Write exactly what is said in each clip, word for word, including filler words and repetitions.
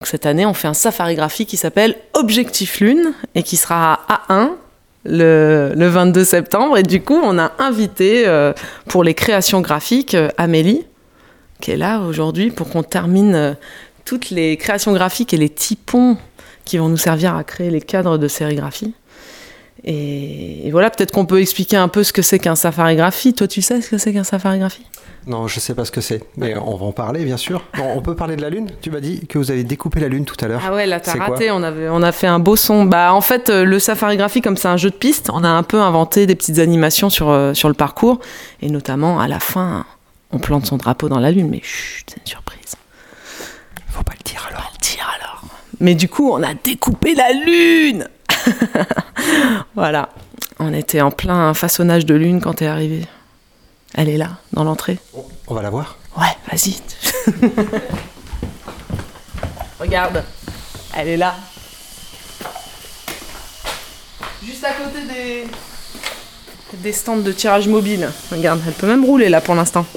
cette année, on fait un safarigraphie qui s'appelle Objectif Lune et qui sera à A un le, le vingt-deux septembre. Et du coup, on a invité euh, pour les créations graphiques euh, Amélie, qui est là aujourd'hui pour qu'on termine euh, toutes les créations graphiques et les typons qui vont nous servir à créer les cadres de sérigraphie. Et, et voilà, peut-être qu'on peut expliquer un peu ce que c'est qu'un safarigraphie. Toi, tu sais ce que c'est qu'un safarigraphie ? Non, je sais pas ce que c'est, mais on va en parler, bien sûr. Bon, on peut parler de la Lune ? Tu m'as dit que vous avez découpé la Lune tout à l'heure. Ah ouais, là, t'as c'est raté. On, avait, on a fait un beau son. Bah, en fait, le safarigraphie, comme c'est un jeu de pistes, on a un peu inventé des petites animations sur, euh, sur le parcours. Et notamment, à la fin, on plante son drapeau dans la Lune. Mais chut, c'est une surprise. Faut pas le dire alors. Faut pas le dire alors. Mais du coup, on a découpé la Lune. Voilà. On était en plein façonnage de Lune quand t'es arrivé. Elle est là, dans l'entrée. On va la voir ? Ouais, vas-y. Regarde, elle est là. Juste à côté des... des stands de tirage mobile. Regarde, elle peut même rouler là pour l'instant.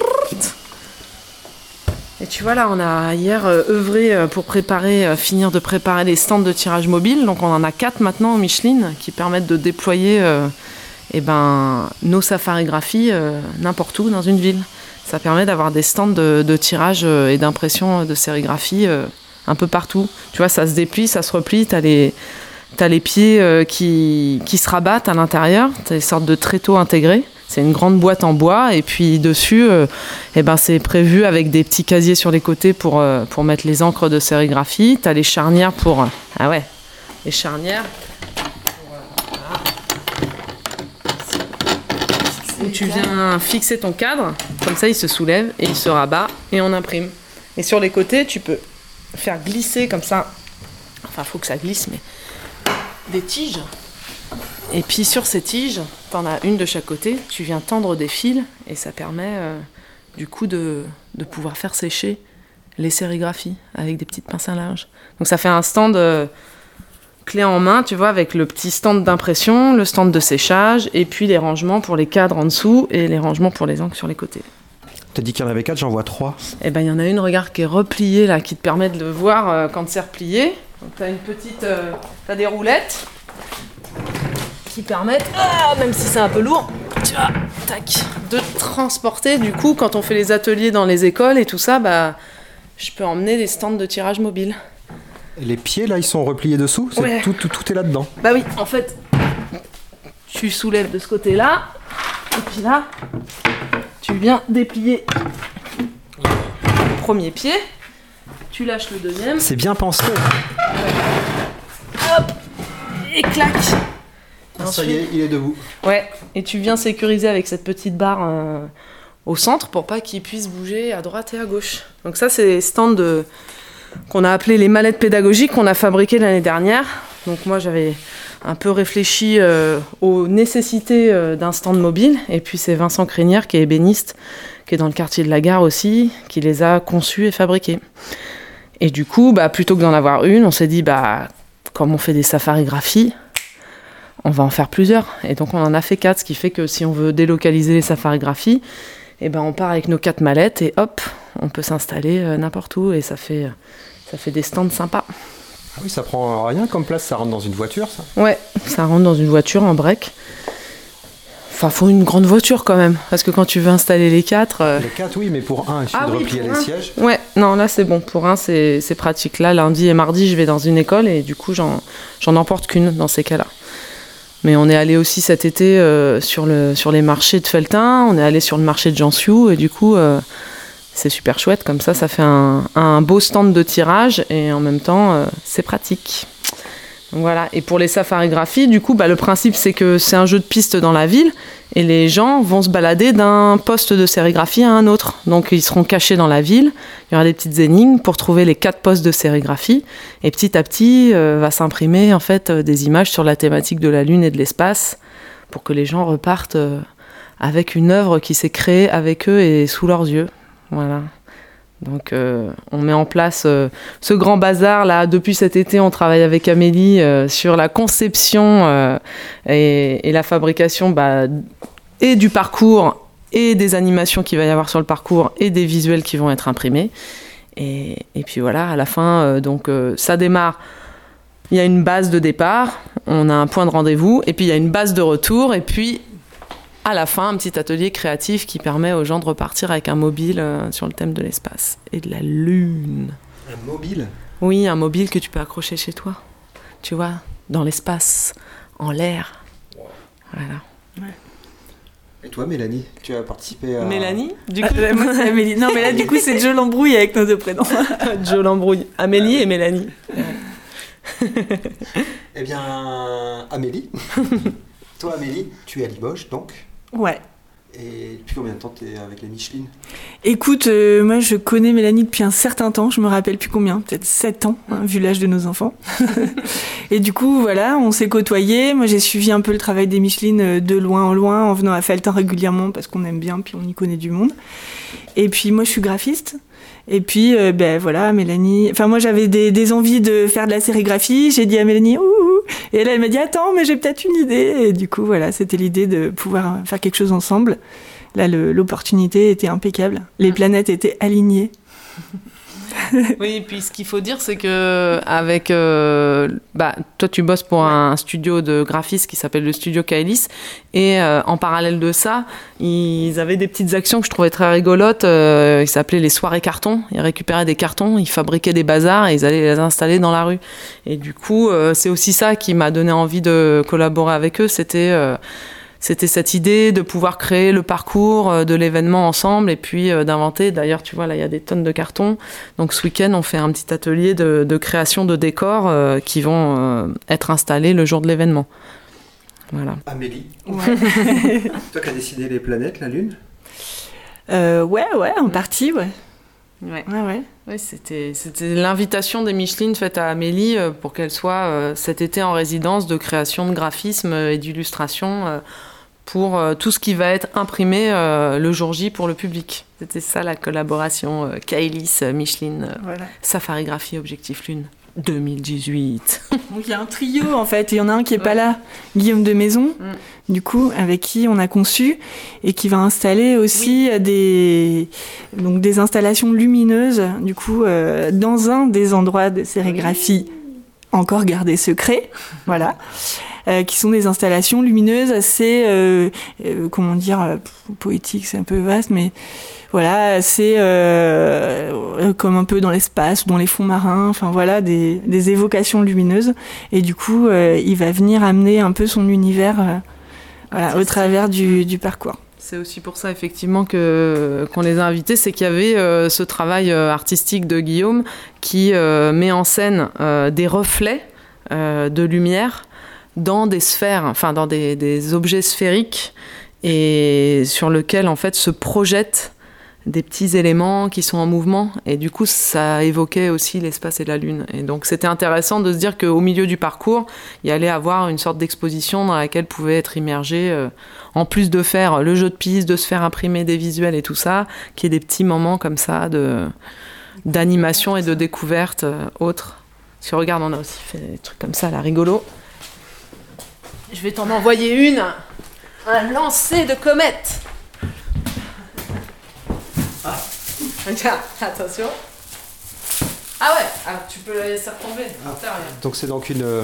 Et tu vois là, on a hier euh, œuvré pour préparer, euh, finir de préparer les stands de tirage mobile. Donc on en a quatre maintenant au Micheline qui permettent de déployer... Euh, eh ben, nos safarigraphies euh, n'importe où dans une ville. Ça permet d'avoir des stands de, de tirage euh, et d'impression de sérigraphie euh, un peu partout. Tu vois, ça se déplie, ça se replie, t'as les, t'as les pieds euh, qui, qui se rabattent à l'intérieur, t'as des sortes de tréteaux intégrés. C'est une grande boîte en bois et puis dessus, euh, eh ben, c'est prévu avec des petits casiers sur les côtés pour, euh, pour mettre les encres de sérigraphie. T'as les charnières pour... Ah ouais, les charnières... Où tu viens fixer ton cadre, comme ça il se soulève et il se rabat et on imprime. Et sur les côtés, tu peux faire glisser comme ça, enfin il faut que ça glisse, mais des tiges. Et puis sur ces tiges, t'en as une de chaque côté, tu viens tendre des fils et ça permet euh, du coup de, de pouvoir faire sécher les sérigraphies avec des petites pinces à linge. Donc ça fait un stand... Euh, clé en main, tu vois, avec le petit stand d'impression, le stand de séchage, et puis les rangements pour les cadres en dessous et les rangements pour les encres sur les côtés. T'as dit qu'il y en avait quatre, j'en vois trois. Eh ben, il y en a une, regarde, qui est repliée, là, qui te permet de le voir euh, quand c'est replié. Donc, t'as une petite... Euh, t'as des roulettes qui permettent, ah, même si c'est un peu lourd, tu vois, tac, de transporter. Du coup, quand on fait les ateliers dans les écoles et tout ça, bah, je peux emmener des stands de tirage mobile. Les pieds, là, ils sont repliés dessous ? C'est Ouais. tout, tout, tout est là-dedans. Bah oui, en fait, tu soulèves de ce côté-là, et puis là, tu viens déplier le premier pied, tu lâches le deuxième. C'est bien pensé. Hop, et clac. Ah, ça y est, il est debout. Ouais, et tu viens sécuriser avec cette petite barre euh, au centre pour pas qu'il puisse bouger à droite et à gauche. Donc ça, c'est les stands de... qu'on a appelé les mallettes pédagogiques qu'on a fabriquées l'année dernière. Donc moi j'avais un peu réfléchi euh, aux nécessités euh, d'un stand mobile et puis c'est Vincent Crénière qui est ébéniste, qui est dans le quartier de la Gare aussi, qui les a conçus et fabriqués. Et du coup, bah, plutôt que d'en avoir une, on s'est dit, bah, comme on fait des safarigraphies, on va en faire plusieurs. Et donc on en a fait quatre, ce qui fait que si on veut délocaliser les safarigraphies, eh ben, on part avec nos quatre mallettes et hop, on peut s'installer euh, n'importe où et ça fait, ça fait des stands sympas. Ah oui, ça prend rien comme place, ça rentre dans une voiture, ça ? Ouais, ça rentre dans une voiture en break. Enfin, faut une grande voiture quand même, parce que quand tu veux installer les quatre... Euh... Les quatre, oui, mais pour un, il suffit ah, de oui, replier les un. sièges. Ouais, non, là c'est bon, pour un, c'est, c'est pratique. Là, lundi et mardi, je vais dans une école et du coup, j'en, j'en emporte qu'une dans ces cas-là. Mais on est allé aussi cet été euh, sur, le, sur les marchés de Felletin, on est allé sur le marché de Jansiou et du coup, euh, c'est super chouette. Comme ça, ça fait un, un beau stand de tirage et en même temps, euh, c'est pratique. Donc voilà. Et pour les safarigraphies, du coup, bah, le principe, c'est que c'est un jeu de piste dans la ville et les gens vont se balader d'un poste de sérigraphie à un autre. Donc, ils seront cachés dans la ville. Il y aura des petites énigmes pour trouver les quatre postes de sérigraphie. Et petit à petit, euh, va s'imprimer en fait euh, des images sur la thématique de la Lune et de l'espace pour que les gens repartent euh, avec une œuvre qui s'est créée avec eux et sous leurs yeux. Voilà. Donc euh, on met en place euh, ce grand bazar là. Depuis cet été, on travaille avec Amélie euh, sur la conception euh, et, et la fabrication bah, et du parcours et des animations qu'il va y avoir sur le parcours et des visuels qui vont être imprimés. Et, et puis voilà, à la fin, euh, donc euh, ça démarre. Il y a une base de départ, on a un point de rendez-vous, et puis il y a une base de retour, et puis à la fin, un petit atelier créatif qui permet aux gens de repartir avec un mobile euh, sur le thème de l'espace et de la Lune. Un mobile ? Oui, un mobile que tu peux accrocher chez toi, tu vois, dans l'espace, en l'air. Wow. Voilà. Ouais. Et toi, Mélanie, tu as participé à... Mélanie, du coup ah, moi, c'est Amélie. Non, mais là, du coup, c'est Joe l'embrouille avec nos deux prénoms. Joe l'embrouille. Amélie et Mélanie. Eh bien, Amélie. Toi, Amélie, tu es à Limoges, donc. Ouais. Et depuis combien de temps tu es avec les Micheline ? Écoute, euh, moi je connais Mélanie depuis un certain temps, je me rappelle plus combien, peut-être sept ans, hein, vu l'âge de nos enfants. Et du coup, voilà, on s'est côtoyés. Moi j'ai suivi un peu le travail des Micheline de loin en loin, en venant à Felletin régulièrement parce qu'on aime bien, puis on y connaît du monde. Et puis moi je suis graphiste. Et puis, euh, ben voilà, Mélanie... Enfin, moi, j'avais des, des envies de faire de la sérigraphie. J'ai dit à Mélanie, ouh, et elle, elle m'a dit, attends, mais j'ai peut-être une idée. Et du coup, voilà, c'était l'idée de pouvoir faire quelque chose ensemble. Là, le, l'opportunité était impeccable. Les planètes étaient alignées. Oui, et puis ce qu'il faut dire, c'est que avec, euh, bah, toi, tu bosses pour un studio de graphisme qui s'appelle le studio Kaelis, et euh, en parallèle de ça, ils avaient des petites actions que je trouvais très rigolotes. Euh, ils s'appelaient les soirées cartons. Ils récupéraient des cartons, ils fabriquaient des bazars et ils allaient les installer dans la rue. Et du coup, euh, c'est aussi ça qui m'a donné envie de collaborer avec eux. C'était euh, C'était cette idée de pouvoir créer le parcours de l'événement ensemble et puis euh, d'inventer. D'ailleurs, tu vois, là, il y a des tonnes de cartons. Donc, ce week-end, on fait un petit atelier de, de création de décors euh, qui vont euh, être installés le jour de l'événement. Voilà. Amélie, ouais. Toi qui as décidé les planètes, la Lune ? euh, Ouais, ouais, en partie, ouais. Ouais. Ouais, ouais. Ouais, c'était, c'était l'invitation des Micheline faite à Amélie euh, pour qu'elle soit euh, cet été en résidence de création de graphisme et d'illustration euh, pour euh, tout ce qui va être imprimé euh, le jour J pour le public. C'était ça la collaboration euh, Kaelis, Micheline, euh, voilà. Safarigraphie Objectif Lune deux mille dix-huit. Donc il y a un trio en fait, et il y en a un qui est ouais. pas là, Guillaume de Maison, mm. du coup, avec qui on a conçu et qui va installer aussi oui. des, donc des installations lumineuses, du coup, euh, dans un des endroits de sérigraphie encore gardés secrets, voilà, euh, qui sont des installations lumineuses assez, euh, euh, comment dire, euh, poétiques, c'est un peu vaste, mais voilà, c'est euh, comme un peu dans l'espace, dans les fonds marins, enfin voilà, des, des évocations lumineuses. Et du coup, euh, il va venir amener un peu son univers euh, voilà, au travers du, du parcours. C'est aussi pour ça, effectivement, que, qu'on les a invités, c'est qu'il y avait euh, ce travail euh, artistique de Guillaume qui euh, met en scène euh, des reflets euh, de lumière dans des sphères, enfin dans des, des objets sphériques, et sur lesquels, en fait, se projettent des petits éléments qui sont en mouvement, et du coup ça évoquait aussi l'espace et la Lune, et donc c'était intéressant de se dire qu'au milieu du parcours il y allait avoir une sorte d'exposition dans laquelle pouvait être immergé, euh, en plus de faire le jeu de piste, de se faire imprimer des visuels et tout ça, qu'il y ait des petits moments comme ça de, d'animation et de découverte euh, autres. Parce que regarde, on a aussi fait des trucs comme ça là, rigolo. Je vais t'en envoyer une, un lancer de comète. Ah. Regarde, attention. Ah ouais, alors tu peux la laisser retomber. Ah. Donc c'est donc une, ouais.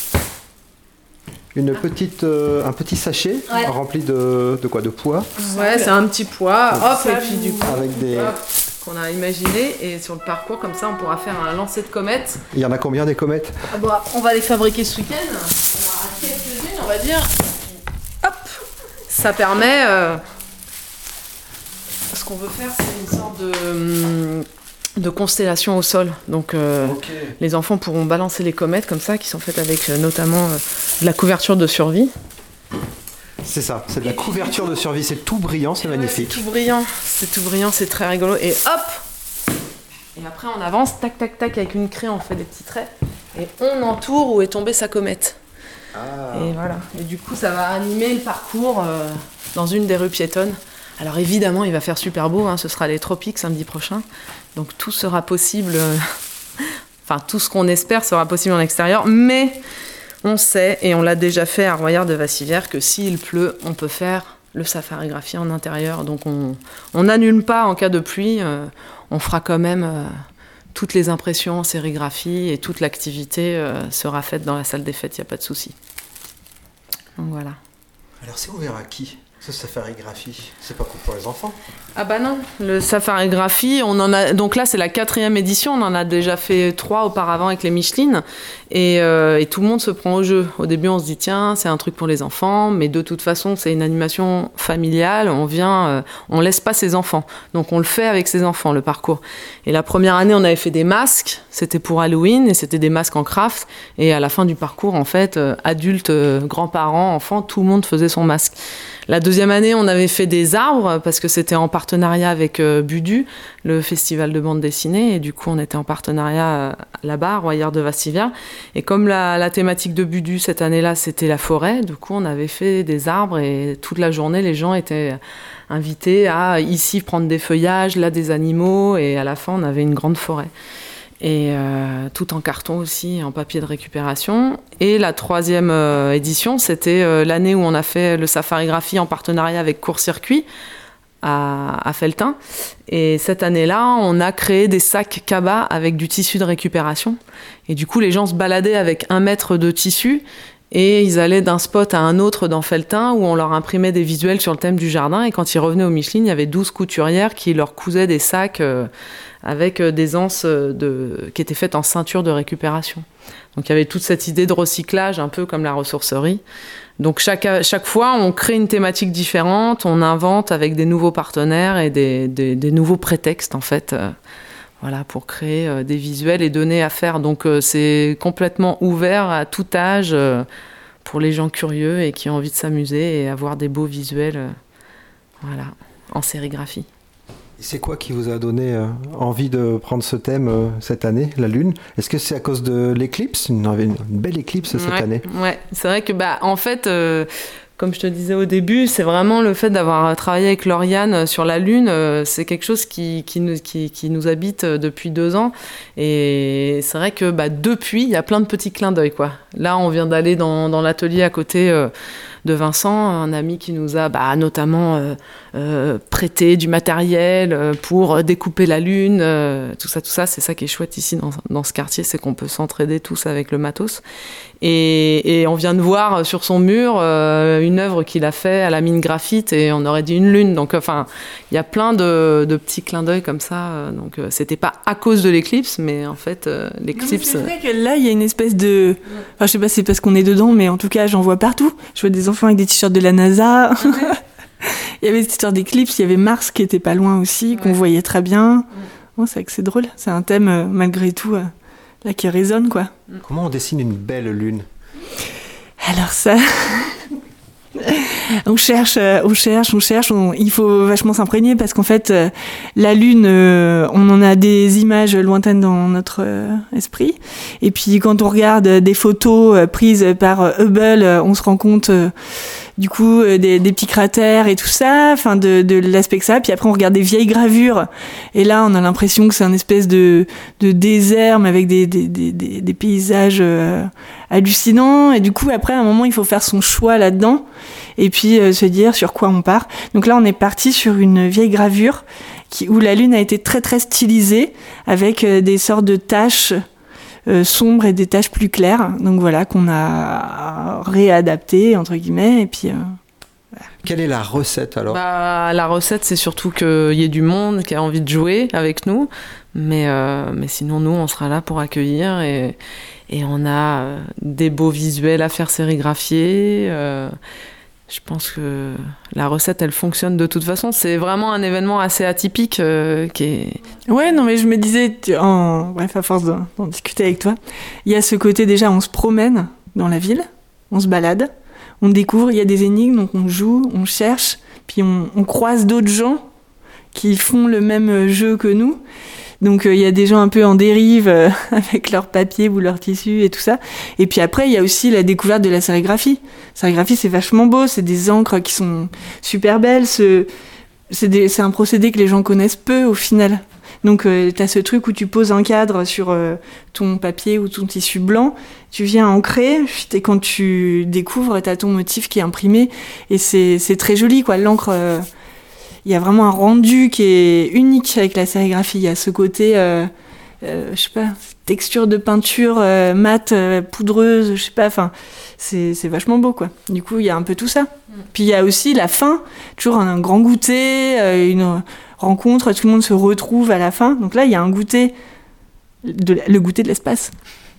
une petite, euh, un petit sachet ouais. rempli de, de quoi, de pois. Ouais, c'est un petit pois. Donc, hop, et puis du coup, avec des... hop, qu'on a imaginé, et sur le parcours comme ça, on pourra faire un lancer de comètes. Il y en a combien des comètes ? Ah bah, on va les fabriquer ce week-end. On aura quelques-unes, on va dire. Hop, ça permet. Euh... Ce qu'on veut faire, c'est une sorte de, de constellation au sol. Donc, euh, okay. les enfants pourront balancer les comètes comme ça, qui sont faites avec euh, notamment euh, de la couverture de survie. C'est ça, c'est de la couverture de survie. C'est tout brillant, c'est magnifique. Ouais, c'est tout brillant, c'est tout brillant, c'est très rigolo. Et hop! Et après, on avance, tac, tac, tac, avec une craie, on fait des petits traits. Et on entoure où est tombée sa comète. Ah. Et voilà. Et du coup, ça va animer le parcours euh, dans une des rues piétonnes. Alors évidemment, il va faire super beau, hein, ce sera les tropiques samedi prochain, donc tout sera possible, euh, enfin tout ce qu'on espère sera possible en extérieur, mais on sait, et on l'a déjà fait à Royard de Vassivière, que s'il pleut, on peut faire le safarigraphie en intérieur, donc on n'annule pas en cas de pluie, euh, on fera quand même euh, toutes les impressions en sérigraphie et toute l'activité euh, sera faite dans la salle des fêtes, il n'y a pas de souci. Donc voilà. Alors c'est ouvert à qui ? Ce safarigraphie, c'est pas que pour les enfants. Ah bah non, le safarigraphie, on en a donc là c'est la quatrième édition, on en a déjà fait trois auparavant avec les Micheline et, euh, et tout le monde se prend au jeu. Au début on se dit tiens c'est un truc pour les enfants, mais de toute façon c'est une animation familiale, on vient, euh, on laisse pas ses enfants, donc on le fait avec ses enfants le parcours. Et la première année on avait fait des masques, c'était pour Halloween et c'était des masques en craft et à la fin du parcours en fait euh, adultes, euh, grands-parents, enfants, tout le monde faisait son masque. La deuxième année, on avait fait des arbres parce que c'était en partenariat avec euh, Budu, le festival de bande dessinée. Et du coup, on était en partenariat euh, là-bas, à Royère de Vastivia. Et comme la, la thématique de Budu cette année-là, c'était la forêt, du coup, on avait fait des arbres et toute la journée, les gens étaient invités à ici prendre des feuillages, là des animaux. Et à la fin, on avait une grande forêt. Et euh, tout en carton aussi, en papier de récupération. Et la troisième euh, édition, c'était euh, l'année où on a fait le safarigraphie en partenariat avec Court Circuit à, à Felletin. Et cette année-là, on a créé des sacs cabas avec du tissu de récupération. Et du coup, les gens se baladaient avec un mètre de tissu et ils allaient d'un spot à un autre dans Felletin où on leur imprimait des visuels sur le thème du jardin. Et quand ils revenaient au Micheline, il y avait douze couturières qui leur cousaient des sacs euh, avec des anses de, qui étaient faites en ceinture de récupération. Donc il y avait toute cette idée de recyclage, un peu comme la ressourcerie. Donc chaque, chaque fois, on crée une thématique différente, on invente avec des nouveaux partenaires et des, des, des nouveaux prétextes, en fait, euh, voilà, pour créer euh, des visuels et donner à faire. Donc euh, c'est complètement ouvert à tout âge euh, pour les gens curieux et qui ont envie de s'amuser et avoir des beaux visuels euh, voilà, en sérigraphie. C'est quoi qui vous a donné euh, envie de prendre ce thème euh, cette année, la Lune ? Est-ce que c'est à cause de l'éclipse ? Une, une belle éclipse cette ouais, année. Ouais, c'est vrai que, bah, en fait, euh, comme je te disais au début, c'est vraiment le fait d'avoir travaillé avec Lauriane sur la Lune, euh, c'est quelque chose qui, qui, nous, qui, qui nous habite depuis deux ans. Et c'est vrai que bah, depuis, il y a plein de petits clins d'œil, quoi. Là, on vient d'aller dans, dans l'atelier à côté euh, de Vincent, un ami qui nous a bah, notamment euh, euh, prêté du matériel euh, pour découper la Lune, euh, tout ça, tout ça. C'est ça qui est chouette ici dans, dans ce quartier, c'est qu'on peut s'entraider tous avec le matos. Et, et on vient de voir sur son mur euh, une œuvre qu'il a fait à la mine graphite et on aurait dit une lune. Donc, enfin, il y a plein de, de petits clins d'œil comme ça. Donc, euh, c'était pas à cause de l'éclipse, mais en fait, euh, l'éclipse. Non, c'est vrai que là, il y a une espèce de. Enfin, je sais pas si c'est parce qu'on est dedans, mais en tout cas, j'en vois partout. Je vois des enfants avec des t-shirts de la NASA. Ouais. Il y avait cette histoire d'éclipse, il y avait Mars qui était pas loin aussi, ouais. Qu'on voyait très bien. Ouais. Bon, c'est vrai que c'est drôle. C'est un thème, euh, malgré tout. Euh... là qui résonne quoi. Comment on dessine une belle lune ? Alors ça, on cherche, on cherche, on cherche. On... il faut vachement s'imprégner parce qu'en fait, euh, la lune, euh, on en a des images lointaines dans notre euh, esprit. Et puis quand on regarde des photos euh, prises par euh, Hubble, euh, on se rend compte. Euh, du coup euh, des, des petits cratères et tout ça, enfin de, de l'aspect que ça. Puis après on regarde des vieilles gravures et là on a l'impression que c'est un espèce de, de désert mais avec des, des, des, des, des paysages euh, hallucinants. Et du coup après à un moment il faut faire son choix là-dedans et puis euh, se dire sur quoi on part. Donc là on est parti sur une vieille gravure qui, où la lune a été très très stylisée avec euh, des sortes de taches Euh, sombres et des taches plus claires, donc voilà qu'on a réadapté entre guillemets et puis. Euh, voilà. Quelle est la recette alors ? Bah, la recette c'est surtout qu'il y ait du monde qui a envie de jouer avec nous, mais euh, mais sinon nous on sera là pour accueillir et et on a euh, des beaux visuels à faire sérigraphier. Euh, Je pense que la recette, elle fonctionne de toute façon. C'est vraiment un événement assez atypique euh, qui est... Ouais, non, mais je me disais, en... bref, à force d'en, d'en discuter avec toi, il y a ce côté déjà, on se promène dans la ville, on se balade, on découvre, il y a des énigmes, donc on joue, on cherche, puis on, on croise d'autres gens qui font le même jeu que nous. Donc il euh, y a des gens un peu en dérive euh, avec leur papier ou leur tissu et tout ça. Et puis après il y a aussi la découverte de la sérigraphie. La sérigraphie c'est vachement beau, c'est des encres qui sont super belles. Ce, c'est, des, c'est un procédé que les gens connaissent peu au final. Donc euh, t'as ce truc où tu poses un cadre sur euh, ton papier ou ton tissu blanc, tu viens ancrer, et quand tu découvres t'as ton motif qui est imprimé et c'est, c'est très joli quoi. L'encre... Euh, il y a vraiment un rendu qui est unique avec la sérigraphie. Il y a ce côté, euh, euh, je sais pas, texture de peinture euh, mate, euh, poudreuse, je sais pas, enfin, c'est, c'est vachement beau, quoi. Du coup, il y a un peu tout ça. Mm. Puis il y a aussi la fin, toujours un, un grand goûter, euh, une rencontre, tout le monde se retrouve à la fin. Donc là, il y a un goûter, de, le goûter de l'espace.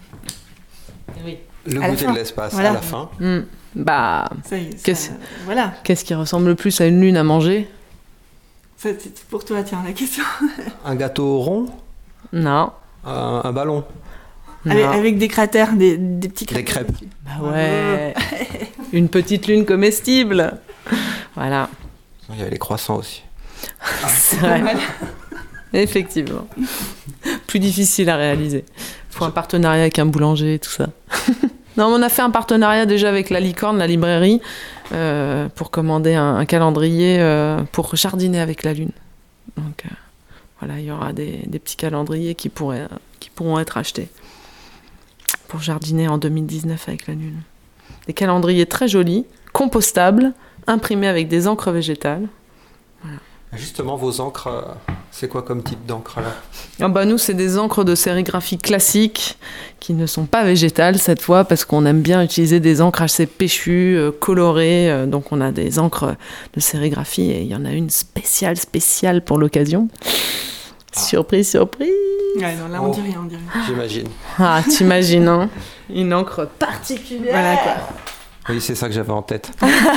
Oui. Le à goûter de l'espace, voilà. À la fin. Mm. Bah, ça, ça, qu'est-ce, voilà. qu'est-ce qui ressemble le plus à une lune à manger ? Ça, c'est pour toi, tiens, la question. Un gâteau rond ? Non. Un, un ballon ? Avec, avec des cratères, des, des petits cratères. Des crêpes. Bah ouais. Une petite lune comestible. Voilà. Il y avait les croissants aussi. C'est vrai. Effectivement. Plus difficile à réaliser. Il faut un partenariat avec un boulanger et tout ça. Non, on a fait un partenariat déjà avec la Licorne, la librairie, euh, pour commander un, un calendrier euh, pour jardiner avec la lune. Donc euh, voilà, il y aura des, des petits calendriers qui, pourraient, qui pourront être achetés pour jardiner en deux mille dix-neuf avec la lune. Des calendriers très jolis, compostables, imprimés avec des encres végétales. Voilà. Justement, vos encres, c'est quoi comme type d'encre là ? Ah bah nous, c'est des encres de sérigraphie classiques qui ne sont pas végétales cette fois parce qu'on aime bien utiliser des encres assez péchues, euh, colorées. Euh, donc on a des encres de sérigraphie et il y en a une spéciale, spéciale pour l'occasion. Ah. Surprise, surprise. Ouais, non, là on oh, dit rien, on dit rien. J'imagine. Ah, t'imagines, hein ? Une encre particulière. Voilà quoi. Oui, c'est ça que j'avais en tête.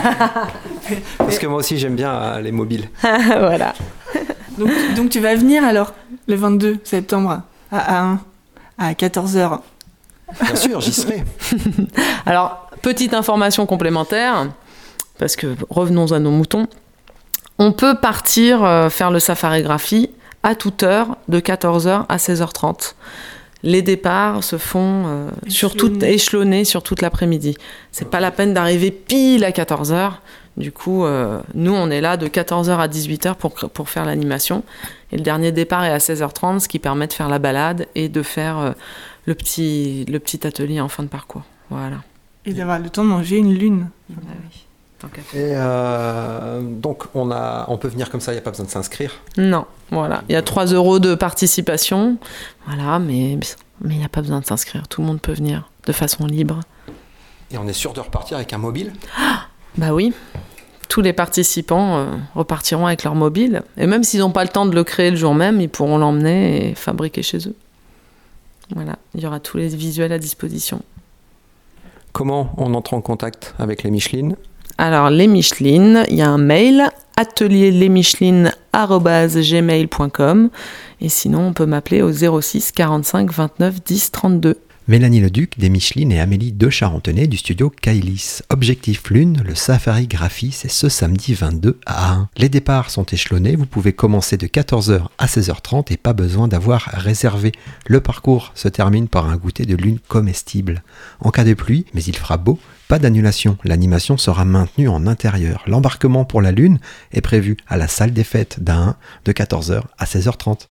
Parce que moi aussi, j'aime bien euh, les mobiles. Voilà. Donc, donc tu vas venir alors, le vingt-deux septembre, à, à, à quatorze heures. Bien sûr, j'y serai. Alors, petite information complémentaire, parce que revenons à nos moutons. On peut partir euh, faire le safari-graphie à toute heure, de quatorze heures à seize heures trente. Les départs se font euh, sur toute, échelonnés sur toute l'après-midi. C'est pas la peine d'arriver pile à quatorze heures. Du coup, euh, nous, on est là de quatorze heures à dix-huit heures pour, pour faire l'animation. Et le dernier départ est à seize heures trente, ce qui permet de faire la balade et de faire euh, le, petit, le petit atelier en fin de parcours. Voilà. Et d'avoir le temps de manger une lune. Ah oui. Et euh, donc, on, a, on peut venir comme ça, il n'y a pas besoin de s'inscrire. Non, voilà. Il y a trois euros de participation. Voilà, mais mais il n'y a pas besoin de s'inscrire. Tout le monde peut venir de façon libre. Et on est sûr de repartir avec un mobile ? Ah, bah oui. Tous les participants euh, repartiront avec leur mobile. Et même s'ils n'ont pas le temps de le créer le jour même, ils pourront l'emmener et fabriquer chez eux. Voilà, il y aura tous les visuels à disposition. Comment on entre en contact avec les Michelines ? Alors, les Michelines, il y a un mail, atelier les michelines arobase gmail point com. Et sinon, on peut m'appeler au zéro six quarante-cinq vingt-neuf dix trente-deux. Mélanie Leduc des Michelines et Amélie de Charentenay du studio Kailis. Objectif Lune, le Safari Graphie, c'est ce samedi vingt-deux à Ahun. Les départs sont échelonnés, vous pouvez commencer de quatorze heures à seize heures trente et pas besoin d'avoir réservé. Le parcours se termine par un goûter de lune comestible. En cas de pluie, mais il fera beau, pas d'annulation, l'animation sera maintenue en intérieur. L'embarquement pour la lune est prévu à la salle des fêtes d'Ahun de quatorze heures à seize heures trente.